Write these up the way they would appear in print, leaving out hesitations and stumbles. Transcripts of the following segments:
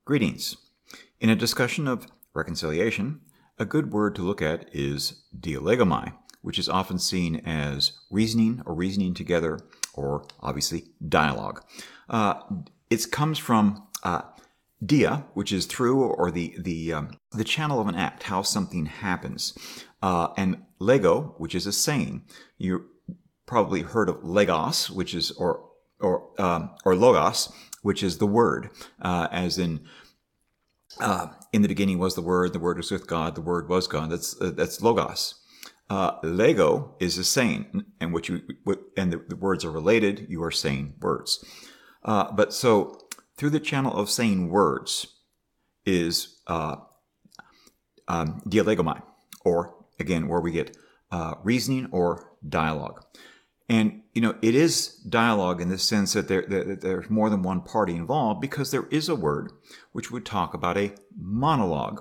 Greetings. In a discussion of reconciliation, a good word to look at is dialegomai, which is often seen as reasoning or reasoning together, or obviously dialogue. It comes from dia, which is through or the channel of an act, how something happens, and lego, which is a saying. You probably heard of legos, which is or logos, which is the word, as in the beginning was the word was with God, the word was God. That's logos. Lego is a saying, and the words are related. You are saying words, but so through the channel of saying words is dialegomai, or again where we get reasoning or dialogue. And, it is dialogue in the sense that there's more than one party involved, because there is a word which would talk about a monologue,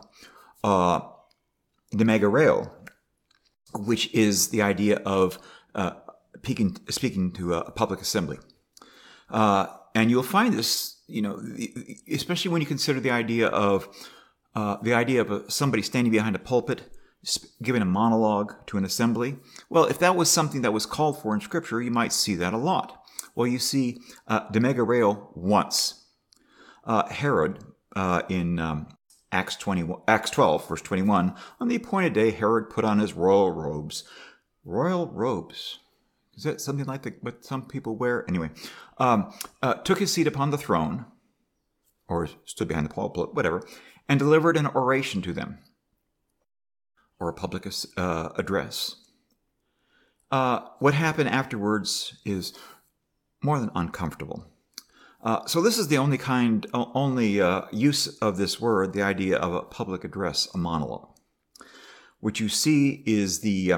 demegareo, which is the idea of speaking to a public assembly. And you'll find this, especially when you consider the idea of somebody standing behind a pulpit giving a monologue to an assembly. Well, if that was something that was called for in Scripture, you might see that a lot. Well, you see demegareo once. Herod, in Acts 12, verse 21, on the appointed day, Herod put on his royal robes. Royal robes. Is that something like what some people wear? Anyway, took his seat upon the throne, or stood behind the pulpit, whatever, and delivered an oration to them, or a public address. What happened afterwards is more than uncomfortable. So this is the only use of this word, the idea of a public address, a monologue. What you see is the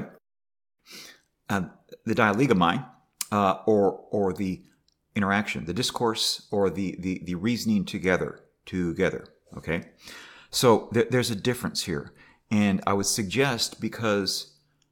dialegomai, or the interaction, the discourse, or the reasoning together. Okay, so there's a difference here. And I would suggest, because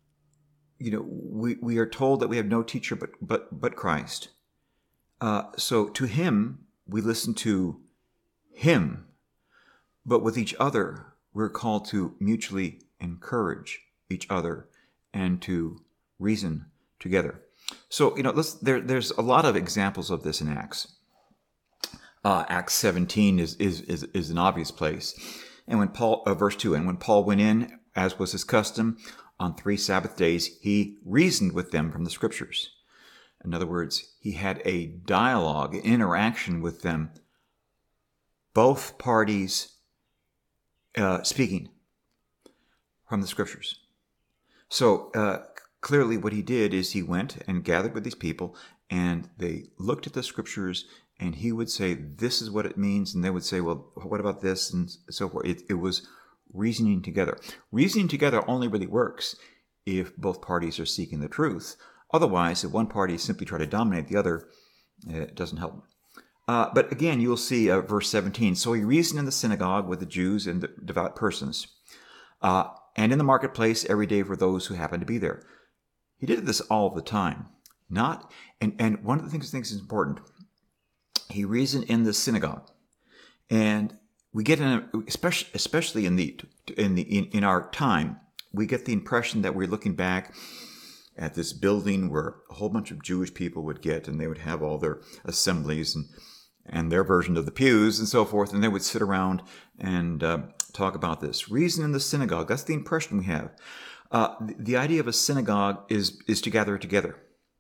we are told that we have no teacher but Christ. So to him we listen to him, but with each other we're called to mutually encourage each other and to reason together. So there's a lot of examples of this in Acts. Acts 17 is an obvious place. And when Paul, verse 2, and when Paul went in, as was his custom, on 3 Sabbath days, he reasoned with them from the Scriptures. In other words, he had a dialogue, an interaction with them, both parties speaking from the Scriptures. So clearly what he did is he went and gathered with these people, and they looked at the Scriptures, and he would say, this is what it means. And they would say, well, what about this? And so forth. It was reasoning together. Reasoning together only really works if both parties are seeking the truth. Otherwise, if one party simply try to dominate the other, it doesn't help. But again, you'll see verse 17. So he reasoned in the synagogue with the Jews and the devout persons, and in the marketplace every day for those who happened to be there. He did this all the time. And one of the things I think is important, he reasoned in the synagogue, and we get especially in our time, we get the impression that we're looking back at this building where a whole bunch of Jewish people would get, and they would have all their assemblies and their version of the pews and so forth, and they would sit around and talk about this. Reason in the synagogue. That's the impression we have. The idea of a synagogue is to gather together.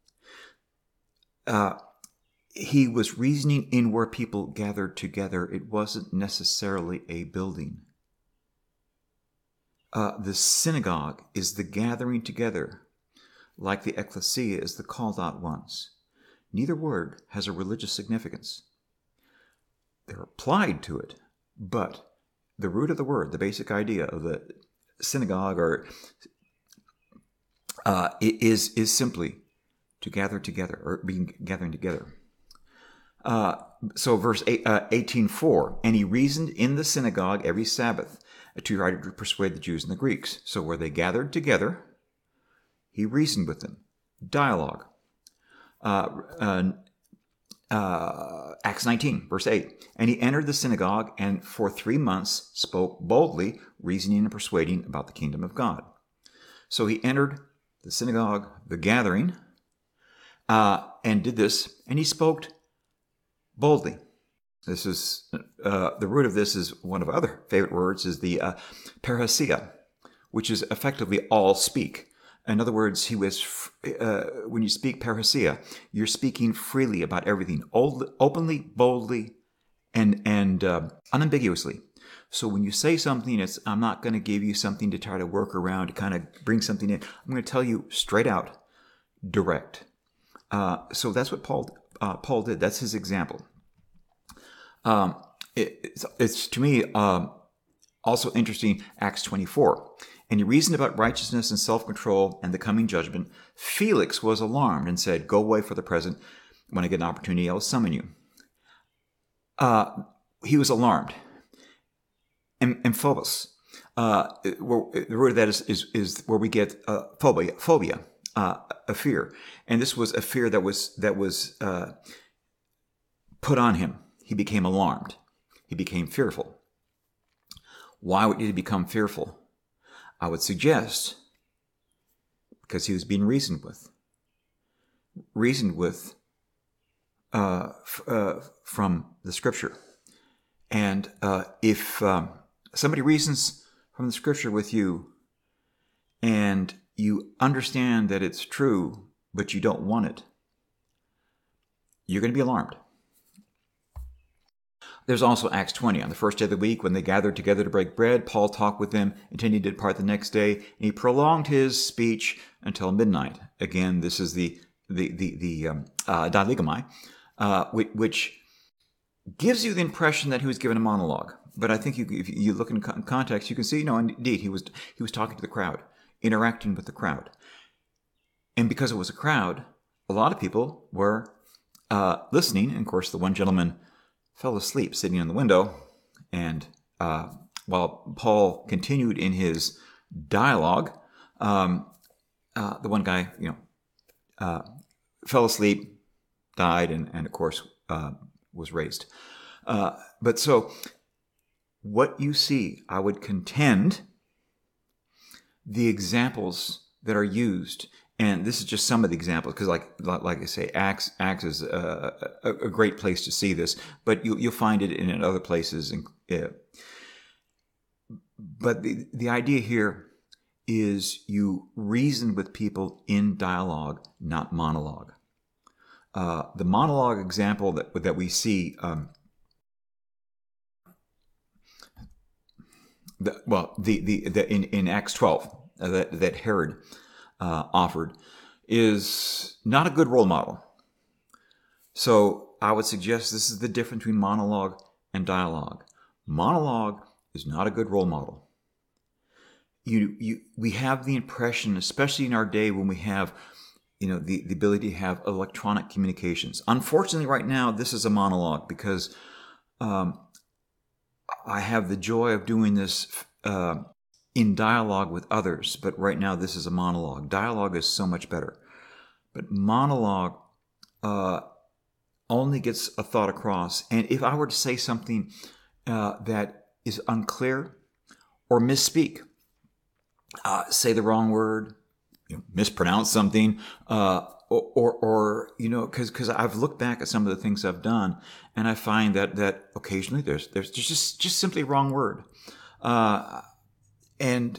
He was reasoning in where people gathered together. It wasn't necessarily a building. The synagogue is the gathering together, like the ecclesia is the called out ones. Neither word has a religious significance. They're applied to it, but the root of the word, the basic idea of the synagogue, is simply to gather together, or gathering together. So verse 18:4, and he reasoned in the synagogue every Sabbath to try to persuade the Jews and the Greeks. So where they gathered together, he reasoned with them. Dialogue. Acts 19, verse 8. And he entered the synagogue and for 3 months spoke boldly, reasoning and persuading about the kingdom of God. So he entered the synagogue, the gathering, and did this, and he spoke boldly. This is the root of this is one of our other favorite words is the parousia, which is effectively all speak. In other words, he was when you speak parousia, you're speaking freely about everything, openly, boldly, and unambiguously. So when you say something, I'm not going to give you something to try to work around to kind of bring something in. I'm going to tell you straight out, direct. So that's what Paul did. That's his example. It's to me also interesting, Acts 24. And he reasoned about righteousness and self-control and the coming judgment. Felix was alarmed and said, "Go away for the present. When I get an opportunity, I will summon you." He was alarmed. And phobos. The root of that is where we get phobia, a fear. And this was a fear that was put on him. He became alarmed. He became fearful. Why would he become fearful? I would suggest because he was being reasoned with from the Scripture. And if somebody reasons from the Scripture with you and you understand that it's true, but you don't want it, you're going to be alarmed. There's also Acts 20. On the first day of the week, when they gathered together to break bread, Paul talked with them, intending to depart the next day, and he prolonged his speech until midnight. Again, this is the dilegomai, which gives you the impression that he was given a monologue. But I think if you look in context, you can see, no, indeed, he was talking to the crowd, interacting with the crowd. And because it was a crowd, a lot of people were listening. And of course, the one gentleman fell asleep sitting in the window. And while Paul continued in his dialogue, the one guy, fell asleep, died, and of course, was raised. But so what you see, I would contend the examples that are used, and this is just some of the examples, because like I say, Acts is a great place to see this, but you'll find it in other places. But the idea here is you reason with people in dialogue, not monologue. The monologue example that we see, in Acts 12 that Herod offered is not a good role model. So I would suggest this is the difference between monologue and dialogue. Monologue is not a good role model. We have the impression, especially in our day when we have the ability to have electronic communications. Unfortunately, right now, this is a monologue because I have the joy of doing this in dialogue with others, but right now this is a monologue. Dialogue is so much better. But monologue only gets a thought across. And if I were to say something that is unclear or misspeak, say the wrong word, mispronounce something, or because I've looked back at some of the things I've done, and I find that occasionally there's just simply a wrong word, and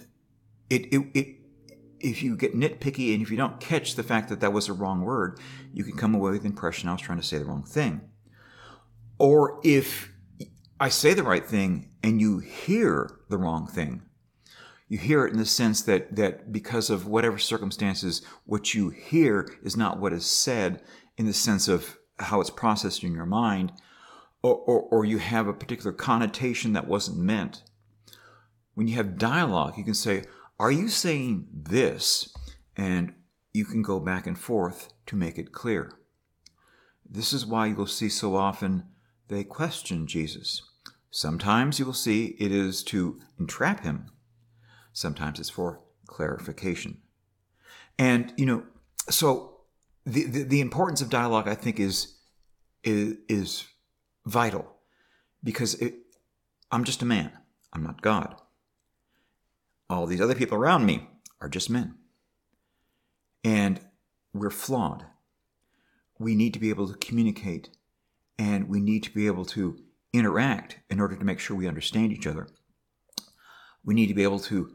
if you get nitpicky and if you don't catch the fact that was a wrong word, you can come away with the impression I was trying to say the wrong thing. Or if I say the right thing and you hear the wrong thing, you hear it in the sense that because of whatever circumstances, what you hear is not what is said in the sense of how it's processed in your mind, or you have a particular connotation that wasn't meant. When you have dialogue, you can say, "Are you saying this?" And you can go back and forth to make it clear. This is why you'll see so often they question Jesus. Sometimes you will see it is to entrap him. Sometimes it's for clarification. And, so the importance of dialogue, I think, is is vital, because I'm just a man. I'm not God. All these other people around me are just men. And we're flawed. We need to be able to communicate, and we need to be able to interact in order to make sure we understand each other. We need to be able to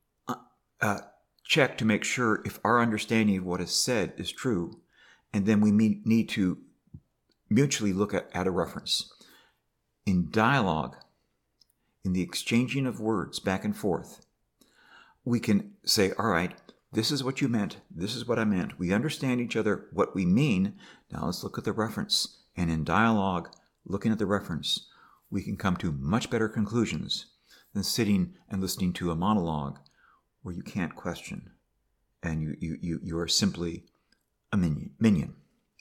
check to make sure if our understanding of what is said is true, and then we need to mutually look at a reference. In dialogue, in the exchanging of words back and forth, we can say, all right, this is what you meant, this is what I meant. We understand each other, what we mean. Now let's look at the reference. And in dialogue, looking at the reference, we can come to much better conclusions than sitting and listening to a monologue where you can't question and you are simply a minion.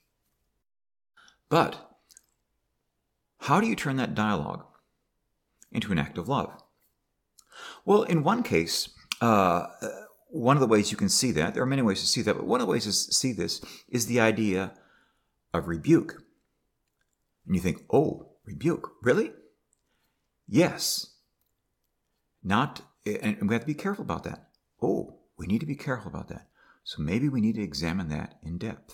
But how do you turn that dialogue into an act of love? Well, in one case, one of the ways you can see that, there are many ways to see that, but one of the ways to see this is the idea of rebuke. And you think, oh, rebuke, really? Yes. And we have to be careful about that. Oh, we need to be careful about that. So maybe we need to examine that in depth.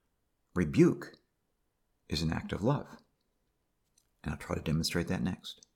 Rebuke is an act of love. And I'll try to demonstrate that next.